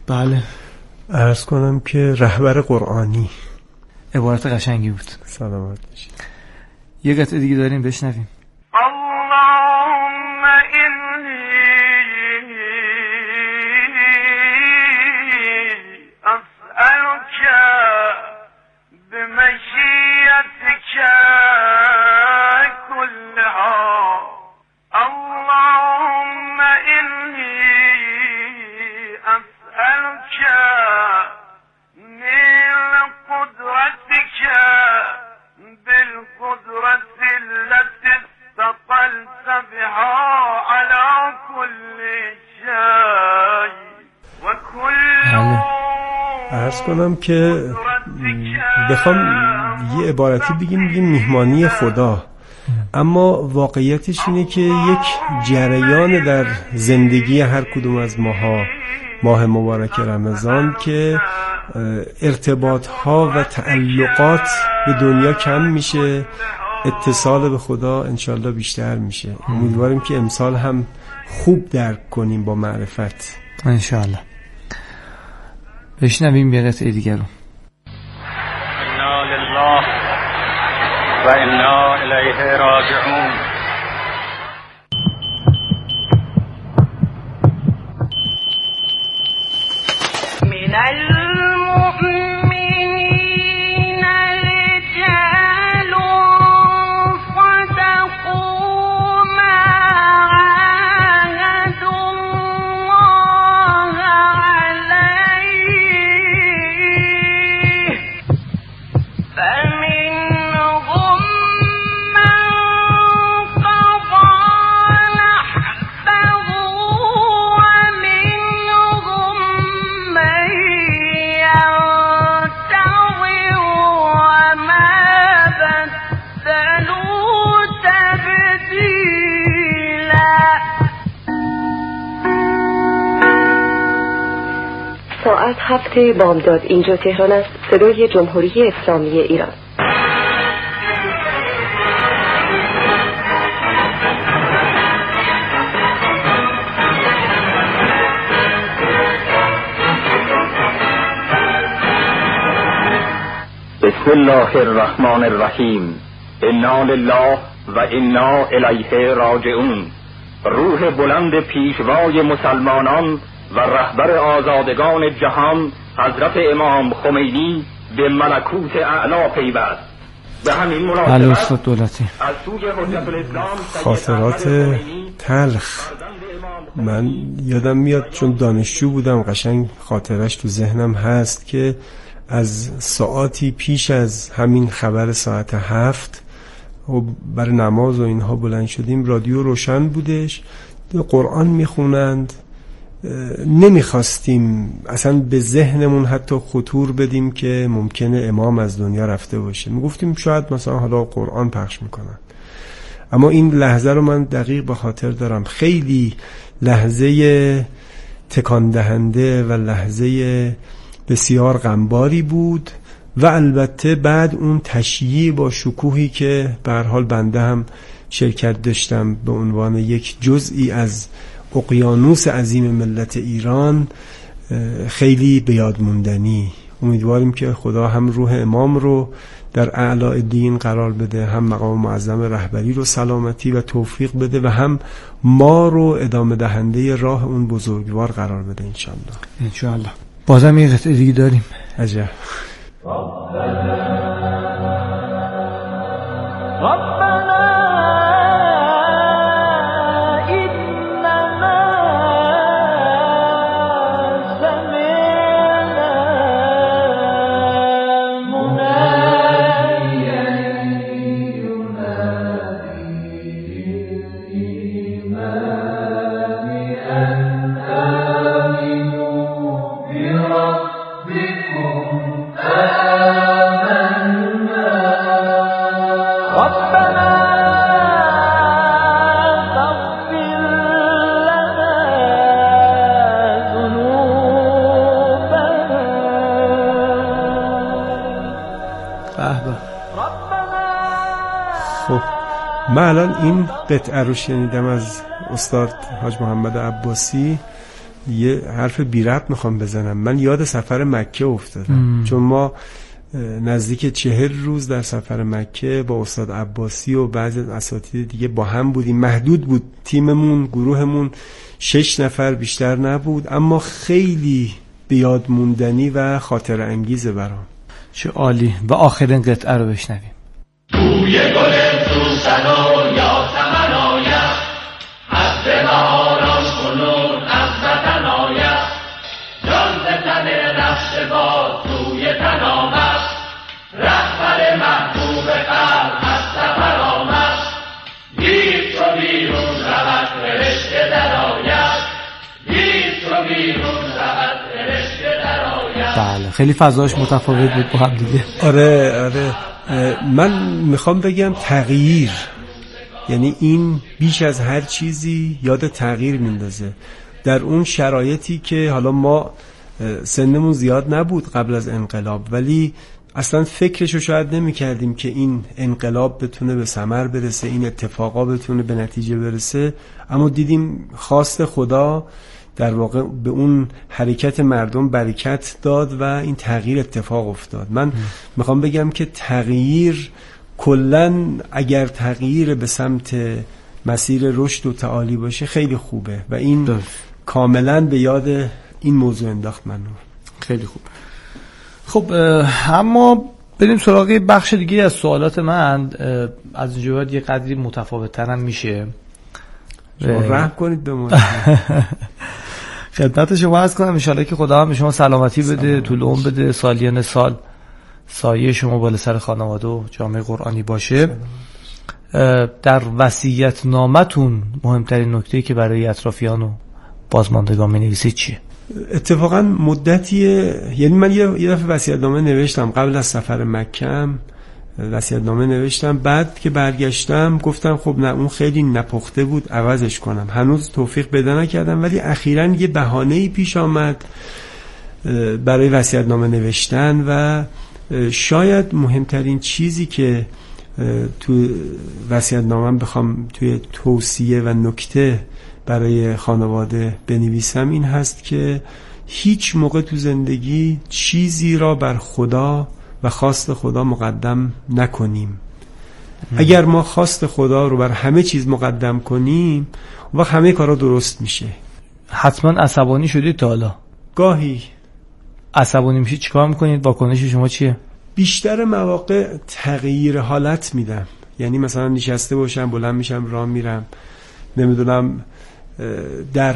بله. عرض کنم که رهبر قرآنی. عبارت قشنگی بود. سلامت باشید. یه قطعه دیگه داریم بشنویم. اللهم انی اسألك بمشیئتک كلها. اللهم انی اسألك من قدرتك بالقدرة التي استطلت بها على كل شيء وكل. عرض کنم که بخوام یه عبارتی بگیم میهمانی خدا، اما واقعیتش اینه که یک جریان در زندگی هر کدوم از ماه مبارک رمضان که ارتباط ها و تعلقات به دنیا کم میشه، اتصال به خدا انشالله بیشتر میشه. امیدواریم که امسال هم خوب درک کنیم با معرفت انشالله. بشنویم یه قطعه دیگر رو. انا لله و انا الیه راجعون. من المؤمنين رجال صدقوا ما عاهدوا الله عليه فمنهم من قضى نحبه ومنهم من ينتظر وما بدلوا تبديلا. ساعت 7 بامداد. اینجا تهران است، صدای جمهوری اسلامی ایران. بسم الله الرحمن الرحیم. انا لله و انا الیه راجعون. روح بلند پیشوای مسلمانان و رهبر آزادگان جهان حضرت امام خمینی به ملکوت اعلی پیوست. به همین مناسبت دولتی از سوی حجت الاسلام خاطرات تلخ من یادم میاد، چون دانشجو بودم قشنگ خاطرش تو ذهنم هست که از ساعتی پیش از همین خبر ساعت 7 و برای نماز و اینها بلند شدیم، رادیو روشن بودش، قرآن میخونند. نمیخواستیم اصلا به ذهنمون حتی خطور بدیم که ممکنه امام از دنیا رفته باشه. میگفتیم شاید مثلا حالا قرآن پخش میکنن. اما این لحظه رو من دقیق به خاطر دارم. خیلی لحظه تکان دهنده و لحظه بسیار غمباری بود و البته بعد اون تشییع با شکوهی که به هر حال بنده هم شرکت داشتم به عنوان یک جزئی از اقیانوس عظیم ملت ایران، خیلی به یاد موندنی. امیدواریم که خدا هم روح امام رو در اعلی دین قرار بده، هم مقام معظم رهبری رو سلامتی و توفیق بده و هم ما رو ادامه دهنده راه اون بزرگوار قرار بده انشالله. بازم یه قطعه دیگه داریم. عجب. من الان این قطعه رو شنیدم از استاد حاج محمد عباسی، یه حرف بی ربط میخوام بزنم. من یاد سفر مکه افتادم چون ما نزدیک 40 روز در سفر مکه با استاد عباسی و بعضی از اساتید دیگه با هم بودیم. محدود بود تیممون، گروهمون 6 نفر بیشتر نبود، اما خیلی به یاد موندنی و خاطر انگیزه برام. چه عالی. و آخرین قطعه رو بشنویم. توی گل سوسن و یاسمن آید، از بهاران کنون از وطن آید، جان ز تن رفته باد توی تن آمد، رهبر محبوب قلب از سفر آمد، دید چو بیرون رود فرشته در آید، دید چو بیرون رود فرشته در آید. بله خیلی فضاش متفاوت بود با هم دیگه. آره من میخوام بگم تغییر، یعنی این بیش از هر چیزی یاد تغییر میندازه. در اون شرایطی که حالا ما سنمون زیاد نبود قبل از انقلاب، ولی اصلا فکرشو شاید نمی کردیم که این انقلاب بتونه به ثمر برسه، این اتفاقا بتونه به نتیجه برسه، اما دیدیم خواست خدا در واقع به اون حرکت مردم برکت داد و این تغییر اتفاق افتاد. من میخوام بگم که تغییر کلن اگر تغییر به سمت مسیر رشد و تعالی باشه خیلی خوبه و این کاملا به یاد این موضوع انداخت منو. خیلی خوب. خب اما بریم سراغ بخش دیگه از سوالات من. از اینجا بعد یه قدری متفاوت ترم میشه. شما رحم کنید به ما. خدمت شما عرض کنم انشالله که خدا هم به شما سلامتی بده، طول عمر بده، سالیان سال سایه شما بالا سر خانواده و جامعه قرآنی باشه. در وصیت نامتون مهمترین نکته‌ای که برای اطرافیان و بازماندگان می‌نویسید چیه؟ اتفاقا مدتیه، یعنی من یه دفعه وصیت‌نامه نوشتم قبل از سفر مکه، وصیت‌نامه نوشتم، بعد که برگشتم گفتم خب نه اون خیلی نپخته بود عوضش کنم. هنوز توفیق پیدا نکردم، ولی اخیراً یه بهانه‌ای پیش آمد برای وصیت‌نامه نوشتن و شاید مهمترین چیزی که تو وصیت‌نامه‌ام بخوام توی توصیه و نکته برای خانواده بنویسم این هست که هیچ موقع تو زندگی چیزی را بر خدا و خواست خدا مقدم نکنیم. اگر ما خواست خدا رو بر همه چیز مقدم کنیم و همه کارا درست میشه. حتما عصبانی شدید تا حالا؟ گاهی عصبانی میشید چیکار میکنید؟ واکنش شما چیه؟ بیشتر مواقع تغییر حالت میدم، یعنی مثلا نشسته باشم بلند میشم راه میرم، نمیدونم در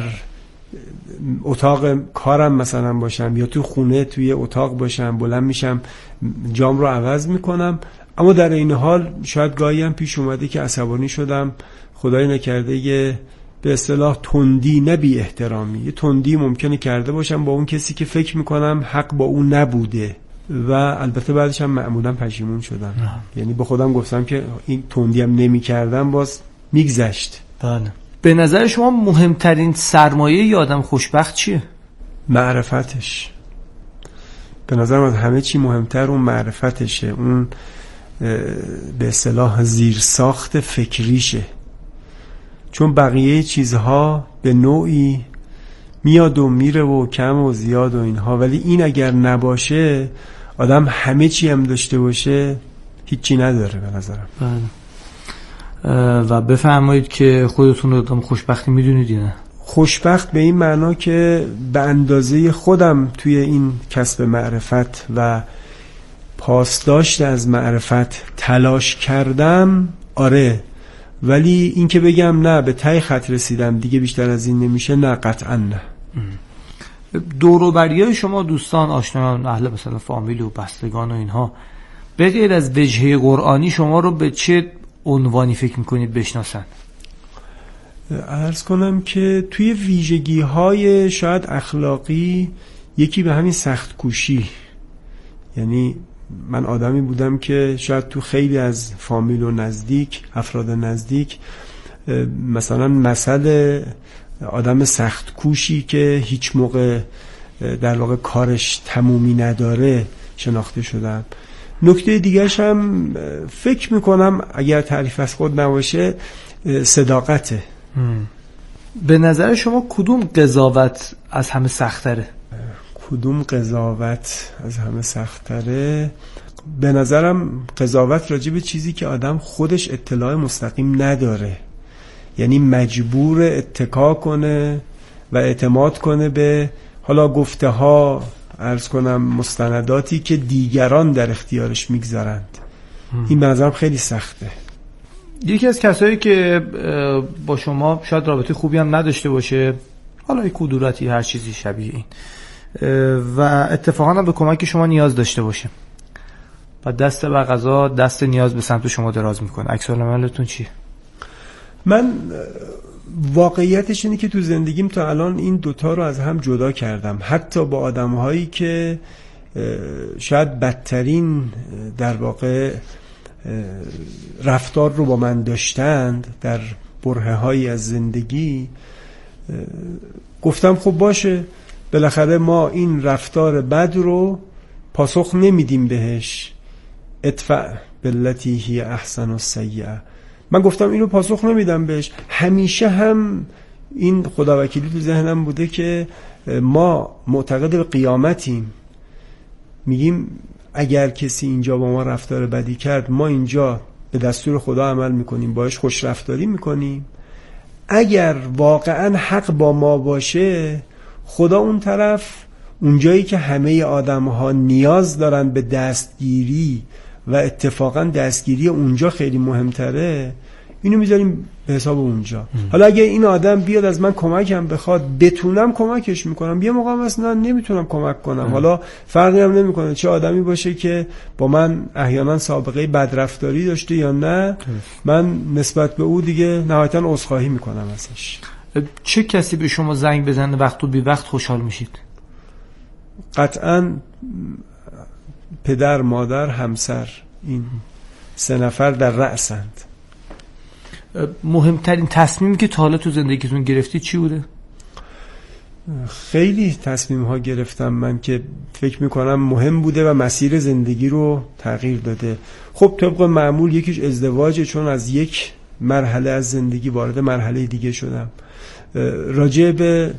اتاق کارم مثلا باشم یا تو خونه توی اتاق باشم بلند میشم جام رو عوض میکنم، اما در این حال شاید گاهی هم پیش اومده که عصبانی شدم، خدای نکرده یه به اصطلاح تندی نه بی احترامی، یه تندی ممکنه کرده باشم با اون کسی که فکر میکنم حق با اون نبوده و البته بعدش هم معمولا پشیمون شدم. یعنی با خودم گفتم که این تندی هم نمی کردم باز میگذشت. بله. به نظر شما مهمترین سرمایه ی آدم خوشبخت چیه؟ معرفتش. به نظر من همه چی مهمتر اون معرفتشه، اون به اصطلاح زیرساخت فکریشه، چون بقیه چیزها به نوعی میاد و میره و کم و زیاد و اینها، ولی این اگر نباشه آدم همه چی هم داشته باشه هیچی نداره به نظرم. بله. و بفرمایید که خودتون رو آدم خوشبختی میدونید یا نه؟ خوشبخت به این معنا که به اندازه خودم توی این کسب معرفت و پاسداشت از معرفت تلاش کردم، آره، ولی این که بگم نه به ته خط رسیدم دیگه بیشتر از این نمیشه، نه قطعا نه. دور و بریای شما دوستان آشنایان اهل مثلا فامیل و بستگان و اینها به غیر از وجهه قرآنی شما رو به چه عنوانی فکر میکنید بشناسن؟ عرض کنم که توی ویژگی های شاید اخلاقی یکی به همین سخت کوشی، یعنی من آدمی بودم که شاید تو خیلی از فامیل و نزدیک افراد نزدیک مثلا مثل آدم سخت کوشی که هیچ موقع در واقع کارش تمومی نداره شناخته شدم. نکته دیگرش هم فکر میکنم اگر تعریف از خود نباشه صداقته. به نظر شما کدوم قضاوت از همه سخت‌تره؟ کدوم قضاوت از همه سخت‌تره؟ به نظرم قضاوت راجع به چیزی که آدم خودش اطلاع مستقیم نداره، یعنی مجبور اتکا کنه و اعتماد کنه به حالا گفته ها، عرض کنم مستنداتی که دیگران در اختیارش میگذارند. این به نظرم خیلی سخته. یکی از کسایی که با شما شاید رابطه خوبی هم نداشته باشه، حالا یک کدورتی هر چیزی شبیه این، و اتفاقا هم به کمک شما نیاز داشته باشه و دست به قضا دست نیاز به سمت شما دراز میکنه، عکس العملتون چیه؟ من واقعیتش اینه که تو زندگیم تا الان این دوتا رو از هم جدا کردم، حتی با آدم‌هایی که شاید بدترین در واقع رفتار رو با من داشتند در برهه‌هایی از زندگی. گفتم خب باشه، بالاخره ما این رفتار بد رو پاسخ نمیدیم بهش، ادفع بالتی هی احسن السیئه. من گفتم اینو پاسخ نمیدم بهش. همیشه هم این خداوکیلی تو ذهنم بوده که ما معتقد به قیامتیم، میگیم اگر کسی اینجا با ما رفتار بدی کرد، ما اینجا به دستور خدا عمل میکنیم، باش خوش رفتاری میکنیم. اگر واقعا حق با ما باشه، خدا اون طرف، اونجایی که همه آدم‌ها نیاز دارن به دستگیری و اتفاقا دستگیری اونجا خیلی مهمتره، اینو میذاریم به حساب اونجا. حالا اگه این آدم بیاد از من کمکم بخواد، بتونم کمکش میکنم، یه موقع اصلا نمیتونم کمک کنم. حالا فرقی هم نمیکنه چه آدمی باشه که با من احیانا سابقه بدرفتاری داشته یا نه، من نسبت به او دیگه نهایتا عذرخواهی میکنم ازش. چه کسی به شما زنگ بزنه وقت و بی وقت خوشحال میشید؟ قطعاً پدر، مادر، همسر، این 3 نفر در رأسند. مهمترین تصمیمی که تا حالا تو زندگیتون گرفتی چی بوده؟ خیلی تصمیم ها گرفتم من که فکر میکنم مهم بوده و مسیر زندگی رو تغییر داده. خب طبق معمول یکیش ازدواجه، چون از یک مرحله از زندگی وارد مرحله دیگه شدم. راجع به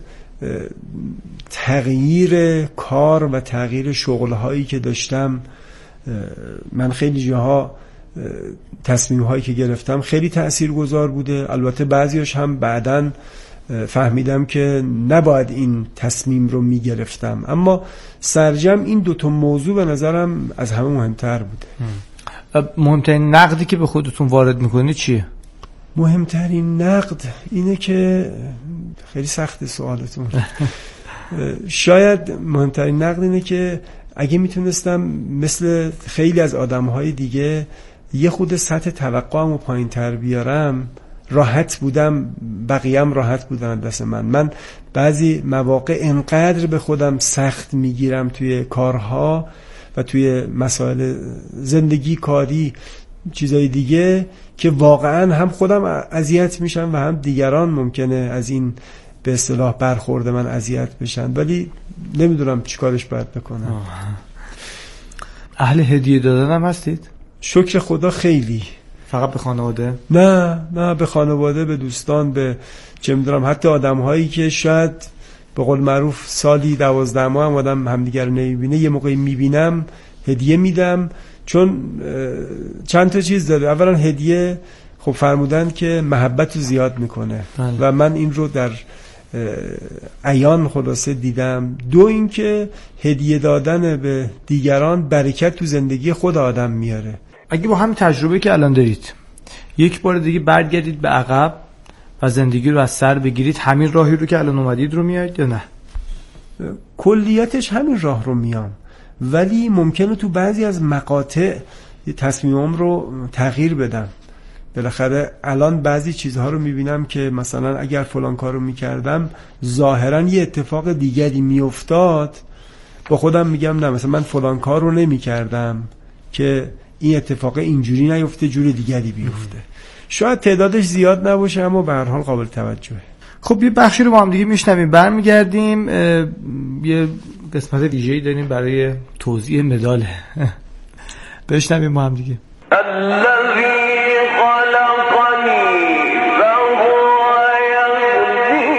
تغییر کار و تغییر شغلهایی که داشتم، من خیلی جاها تصمیم‌هایی که گرفتم خیلی تأثیرگذار بوده. البته بعضیاش هم بعداً فهمیدم که نباید این تصمیم رو میگرفتم، اما سرجم این 2 موضوع به نظرم از همه مهمتر بوده. مهمترین نقدی که به خودتون وارد میکنید چیه؟ مهمترین نقد اینه که خیلی سخت سوالتون. شاید مهمترین نقد اینه که اگه میتونستم مثل خیلی از آدمهای دیگه یه خود سطح توقعمو پایین تر بیارم، راحت بودم، بقیه‌ام راحت بودن دست من بعضی مواقع انقدر به خودم سخت میگیرم توی کارها و توی مسائل زندگی، کاری، چیزای دیگه، که واقعا هم خودم اذیت میشم و هم دیگران ممکنه از این به اصطلاح برخورد من اذیت بشن، ولی نمیدونم چیکارش باید بکنم. اهل هدیه دادن هم هستید؟ شکر خدا خیلی. فقط به خانواده؟ نه به خانواده، به دوستان، به چه میدونم حتی آدم‌هایی که شاید به قول معروف سالی 12 ماه هم آدم همدیگر نمیبینه، یه موقعی میبینم هدیه میدم، چون چند تا چیز داره. اولا هدیه خب فرمودن که محبت رو زیاد میکنه و من این رو در عیان خلاصه دیدم. 2 اینکه هدیه دادن به دیگران برکت تو زندگی خود آدم میاره. اگه با همین تجربه که الان دارید یک بار دیگه برگردید به عقب و زندگی رو از سر بگیرید، همین راهی رو که الان اومدید رو میاد یا نه؟ کلیتش همین راه رو میام، ولی ممکنه تو بعضی از مقاطع تصمیمم رو تغییر بدم. بالاخره الان بعضی چیزها رو میبینم که مثلا اگر فلان کار رو میکردم ظاهرا یه اتفاق دیگری میافتاد، با خودم میگم نه، مثلا من فلان کار رو نمیکردم که این اتفاق اینجوری نیفته، جور دیگری بیفته. شاید تعدادش زیاد نباشه اما به هر حال قابل توجهه. خب یه بخشی رو با هم دیگه میشنویم، برمیگردیم یه قسمت ویژه‌ای داریم برای توزیع مدال. بشنویم با هم دیگه. الذي خلقني فهو يهدين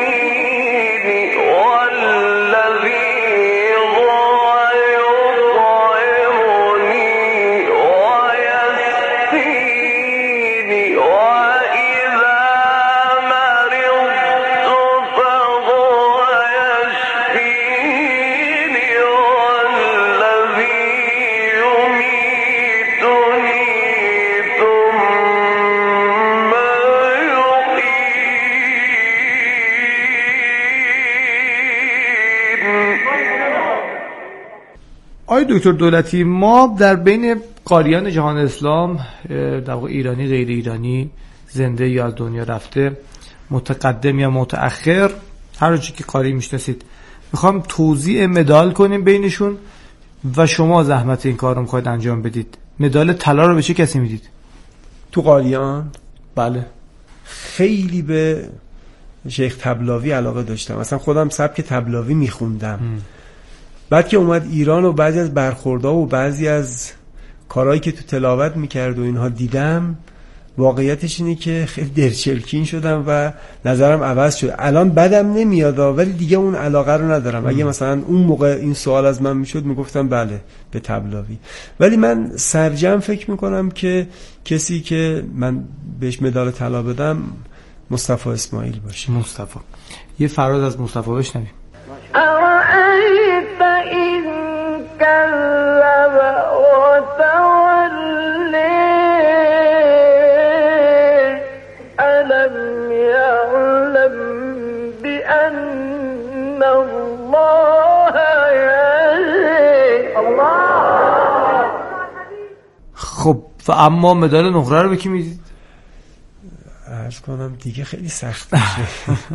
آقای دکتر دولتی، ما در بین قاریان جهان اسلام، در واقع ایرانی غیر ایرانی، زنده یا از دنیا رفته، متقدم یا متأخر، هر چی که قاری میشناسید، میخوام توزیع مدال کنیم بینشون و شما زحمت این کار رو میخواید انجام بدید. مدال طلا رو به چه کسی میدید؟ تو قاریان بله. خیلی به شیخ طبلاوی علاقه داشتم، مثلا خودم سبک طبلاوی میخوندم. بعد که اومد ایران و بعضی از برخوردها و بعضی از کارهایی که تو تلاوت میکرد و اینها دیدم، واقعیتش اینه که خیلی درچلکین شدم و نظرم عوض شد. الان بدم نمیاد ولی دیگه اون علاقه رو ندارم. اگه مثلا اون موقع این سوال از من میشد میگفتم بله به طبلاوی، ولی من سرجم فکر میکنم که کسی که من بهش مدال طلا بدم مصطفی اسماعیل باشه. مصطفی، یه فراز از مصطفی بشنویم. أرأيت إن كذب وتولي ألم يعلم بأن الله يرى. خب و اما مدال نقره رو به کی میدید؟ عرض کنم دیگه خیلی سخت میشه.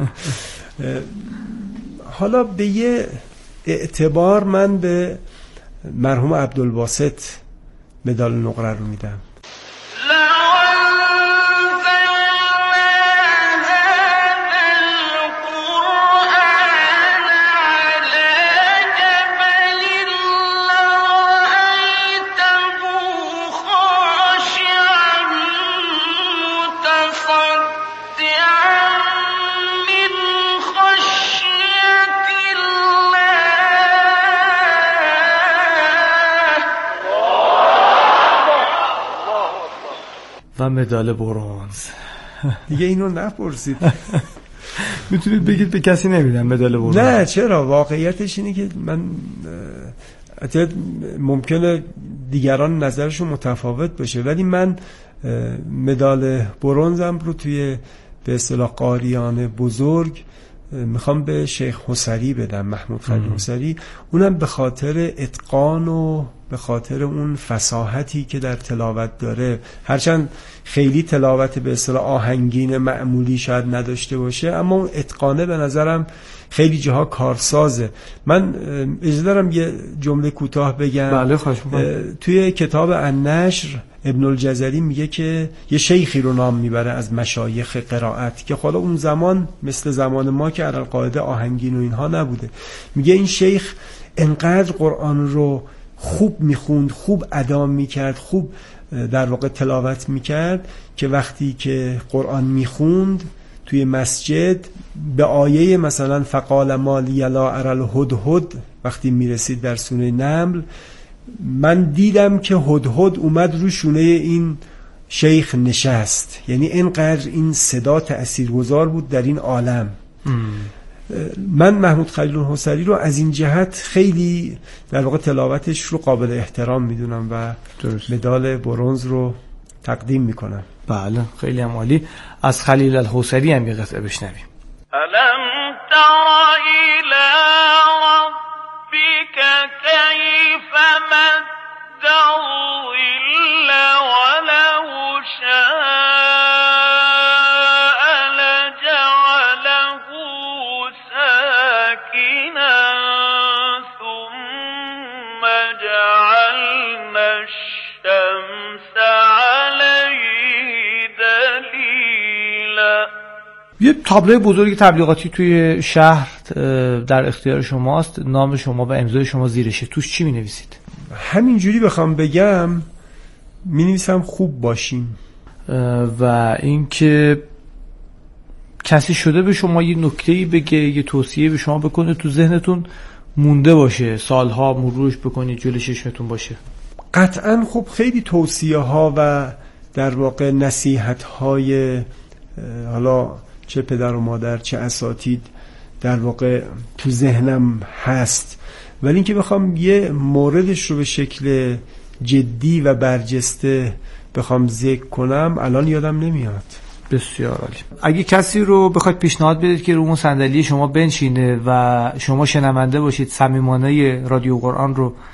حالا به یه اعتبار من به مرحوم عبدالباسط مدال نقره رو میدم. و مدال برنز. دیگه اینو نپرسید. میتونید بگید به کسی نمیدم مدال برنز؟ نه چرا، واقعیتش اینه که من ممکنه دیگران نظرشون متفاوت باشه، ولی من مدال برنزم رو توی به اصطلاح قاریان بزرگ میخوام به شیخ حسری بدم، محمود خلیل حسری. اونم به خاطر اتقان و به خاطر اون فصاحتی که در تلاوت داره. هرچند خیلی تلاوت به اصطلاح آهنگین معمولی شاید نداشته باشه، اما اون اتقانه به نظرم خیلی جاها کارسازه. من اجازه دارم یه جمله کوتاه بگم؟ بله خواهش می‌کنم. توی کتاب النشر ابن الجزری میگه که یه شیخی رو نام میبره از مشایخ قرائت که حالا اون زمان مثل زمان ما که علالقاعده آهنگین و اینها نبوده. میگه این شیخ انقدر قرآن رو خوب میخوند، خوب ادا میکرد، خوب در واقع تلاوت میکرد که وقتی که قرآن میخوند توی مسجد به آیه مثلا فقال ما لی لا اری الهدهد وقتی میرسید در سوره نمل، من دیدم که هدهد اومد رو شونه این شیخ نشست. یعنی اینقدر این صدا تأثیرگذار بود در این عالم. من محمود خلیل حسری رو از این جهت خیلی در واقع تلاوتش رو قابل احترام میدونم و مدال برنز رو تقدیم میکنم. بله خیلی هم عالی. از خلیل الحسری هم یه قطعه بشنویم. ألم تر إلى ربك كيف مد الظل ولو شاء لجعله ساكنا ثم جعلنا الشمس عليه دليلا. یه تابلوی بزرگ تبلیغاتی توی شهر در اختیار شماست، نام شما و امضای شما زیرشه. توش چی می‌نویسید؟ همینجوری بخوام بگم می‌نویسم خوب باشیم. و اینکه کسی شده به شما یه نکته‌ای بگه، یه توصیه به شما بکنه تو ذهنتون مونده باشه، سالها مروش بکنید جلوی چشمتون باشه. قطعاً خب خیلی توصیه ها و در واقع نصیحت های حالا چه پدر و مادر چه اساتید در واقع تو ذهنم هست، ولی اینکه بخوام یه موردش رو به شکل جدی و برجسته بخوام ذکر کنم الان یادم نمیاد. بسیار عالی. اگه کسی رو بخواید پیشنهاد بدید که رو اون صندلی شما بنشینه و شما شنونده باشید، صمیمانه رادیو قرآن رو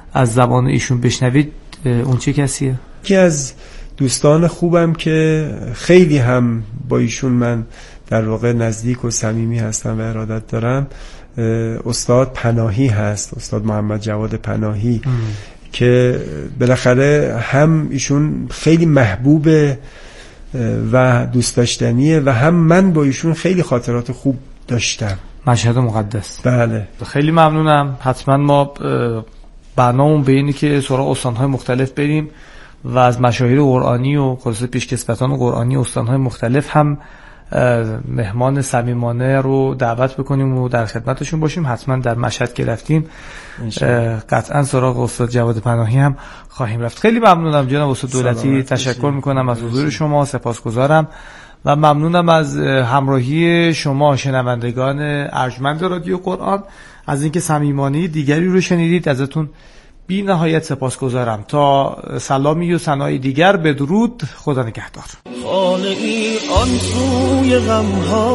از زبان ایشون بشنوید اون چه کسیه؟ یکی از دوستان خوبم که خیلی هم با ایشون من در واقع نزدیک و صمیمی هستم و ارادت دارم، استاد پناهی هست، استاد محمد جواد پناهی که بالاخره هم ایشون خیلی محبوب و دوست داشتنیه و هم من با ایشون خیلی خاطرات خوب داشتم. مشهد مقدس. بله. خیلی ممنونم. حتما ما برنامه‌مون به اینه که سراغ استان‌های مختلف بریم و از مشاهیر قرآنی و خلاصه پیشکسوتان قرآنی استان‌های مختلف هم مهمان صمیمانه رو دعوت بکنیم و در خدمتشون باشیم. حتما در مشهد که رفتیم قطعا سراغ استاد جواد پناهی هم خواهیم رفت. خیلی ممنونم جناب استاد دولتی، تشکر میکنم از حضور شما، سپاسگزارم و ممنونم از همراهی شما شنوندگان ارجمند رادیو قرآن، از اینکه صمیمانه دیگری رو شنیدید. ازتون بی نهایت سپاسگزارم. تا سلامی و ثنای دیگر بدرود، خدا نگهدار. خانه‌ای آن سوی غم‌ها،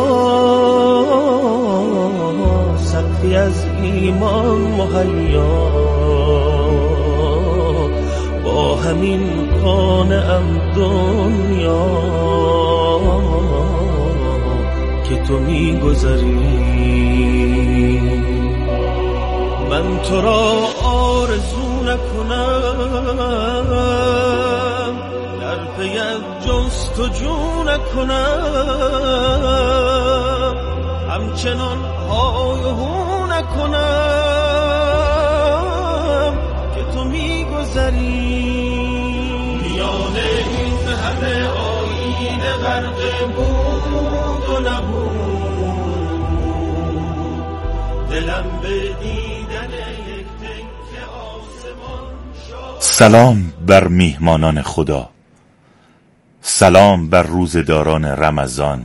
سقفی از ایمان مهیا، با همین قانعم دنیا که تو می‌گذری. من تو را آرزو نکنم، در پیت جستجو نکنم، همچنان های و هو نکنم که تو میگذری. میان این همه آینه غرق بود و نبود، دلم به دیدن یک تکه آسمان شد. سلام بر میهمانان خدا، سلام بر روزداران رمضان،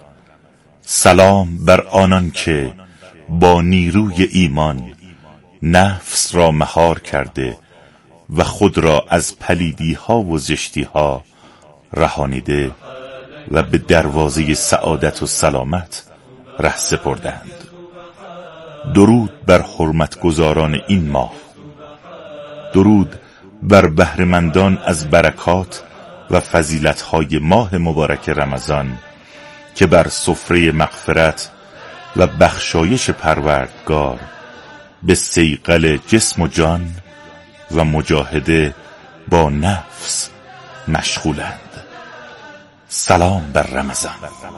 سلام بر آنان که با نیروی ایمان نفس را مهار کرده و خود را از پلیدی ها و زشتی ها رهانیده و به دروازه سعادت و سلامت ره سپردند. درود بر حرمتگزاران این ماه، درود بر بهره‌مندان از برکات و فضیلت‌های ماه مبارک رمضان که بر سفره مغفرت و بخشایش پروردگار به صیقل جسم و جان و مجاهده با نفس مشغولند. سلام بر رمضان.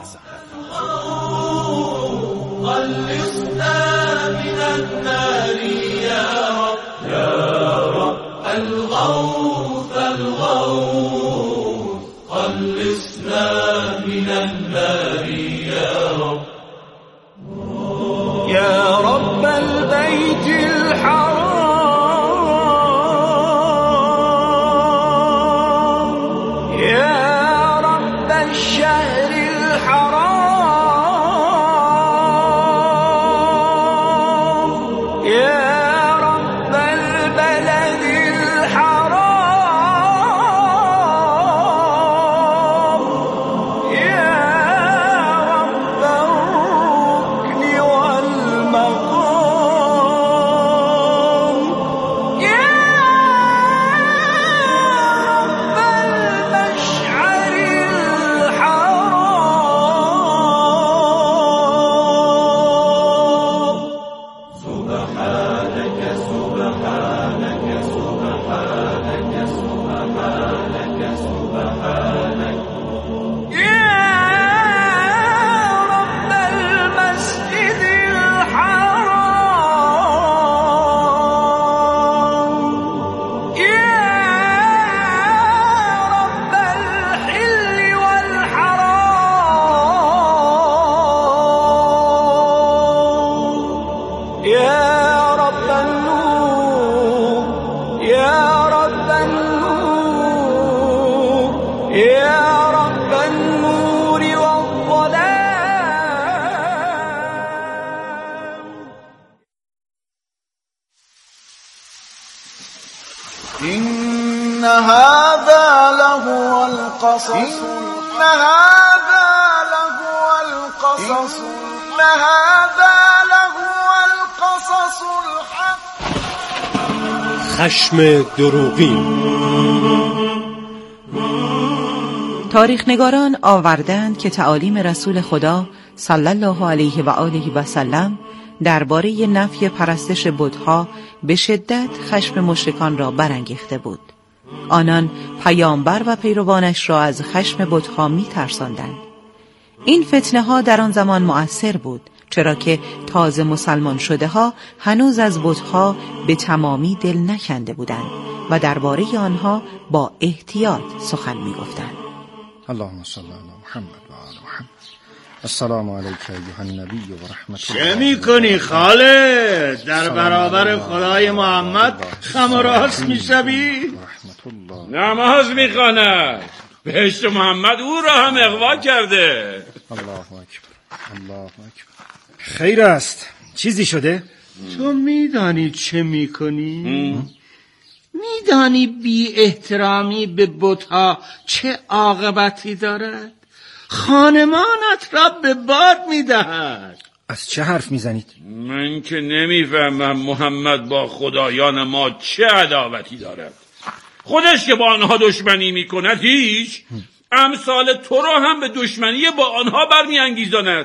الغوث الغوث خلصنا من النار يا رب. يا رب البيت الحرام، يا رب الشهر الحرام، يا إن هذا لهو القصص، إن هذا لهو القصص، إن هذا لهو القصص الحق. خشم دروغین. تاریخ‌نگاران آوردند که تعالیم رسول خدا صلی الله علیه و آله و سلم درباره نفی پرستش بت‌ها به شدت خشم مشرکان را برانگیخته بود. آنان پیامبر و پیروانش را از خشم بت‌ها می‌ترساندند. این فتنه‌ها در آن زمان مؤثر بود، چرا که تازه مسلمان شده ها هنوز از بت‌ها به تمامی دل نکنده بودند و درباره آنها با احتیاط سخن می‌گفتند. اللهم صل علی محمد و آل محمد. السلام علیک ایها النبی و رحمت الله. چه میکنی خالد؟ در برابر خدای محمد خم و راست میشوی؟ نماز میخواند. بهشت محمد او را هم اغوا کرده. الله اکبر، الله اکبر. خیر است، چیزی شده؟ تو میدانی چه میکنی؟ میدانی بی احترامی به بت‌ها چه عاقبتی دارد؟ خانمانت را به باد میدهد. از چه حرف میزنید؟ من که نمیفهمم محمد با خدایان ما چه عداوتی دارد. خودش که با آنها دشمنی میکند هیچ، امثال تو را هم به دشمنی با آنها برمیانگیزاند.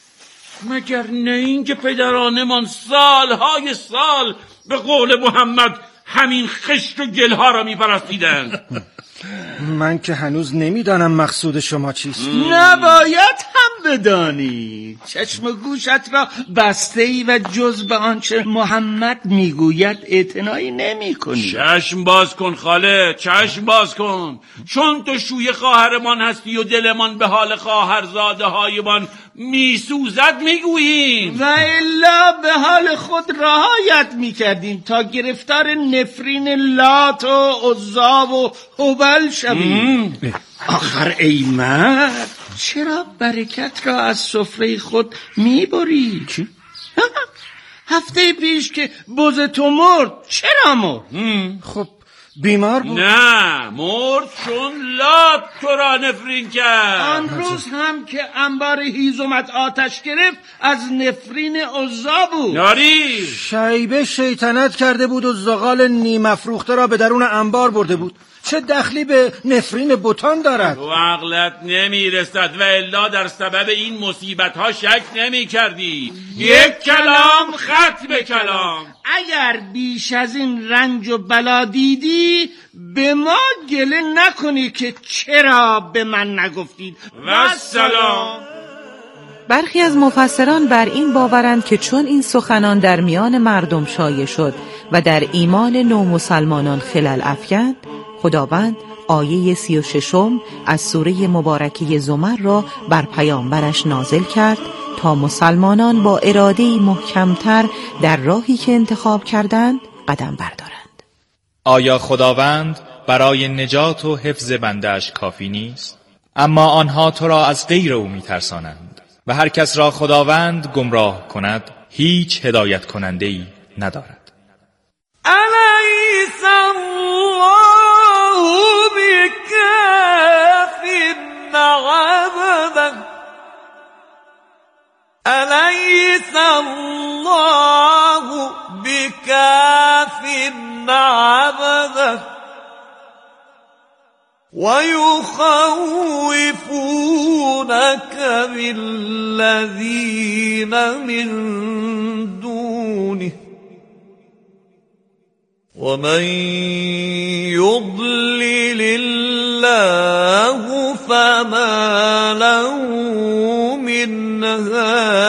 مگر نه این که پدرانمان سالهای سال به قول محمد همین خشت و گلها را میپرستیدند. من که هنوز نمیدانم مقصود شما چیست. نباید هم بدانی. چشم و گوشت را بسته ای و جز به آنچه محمد میگوید اعتنایی نمی کنی. چشم باز کن خاله، چشم باز کن. چون تو شوی خواهرمان هستی و دلمان به حال خواهرزاده هایمان میسوزد میگوییم، و الا به حال خود رعایت میکردیم تا گرفتار نفرین لات و عزا و هبل شویم. آخر ای مرد، چرا برکت را از سفره خود میبری؟ چی؟ هفته پیش که بز تو مرد چرا مرد؟ خب بیمار بود؟ نه، مرد چون لات تو را نفرین کرد. آن روز هم که انبار هیزمت آتش گرفت از نفرین عزا بود. یاری شیبه شیطنت کرده بود و زغال نیم افروخته را به درون انبار برده بود. چه دخلی به نفرین بتان دارد؟ تو عقلت نمیرسد و الا در سبب این مصیبت ها شک نمی کردی. یک کلام خط به کلام. اگر بیش از این رنج و بلا دیدی به ما گله نکنی که چرا به من نگفتید. و سلام. برخی از مفسران بر این باورند که چون این سخنان در میان مردم شایع شد و در ایمان نومسلمانان خلل افکند، خداوند آیه 36 از سوره مبارکه زمر را بر پیامبرش نازل کرد تا مسلمانان با اراده‌ای محکمتر در راهی که انتخاب کردند قدم بردارند. آیا خداوند برای نجات و حفظ بنده‌اش کافی نیست؟ اما آنها تو را از غیر او می‌ترسانند و هر کس را خداوند گمراه کند هیچ هدایت کننده‌ای ندارد. الیس الله بکاف عبده، الیس الله بکاف عبده ويخوفونك بالذين من دونه ومن يضلل الله فما له من هاد.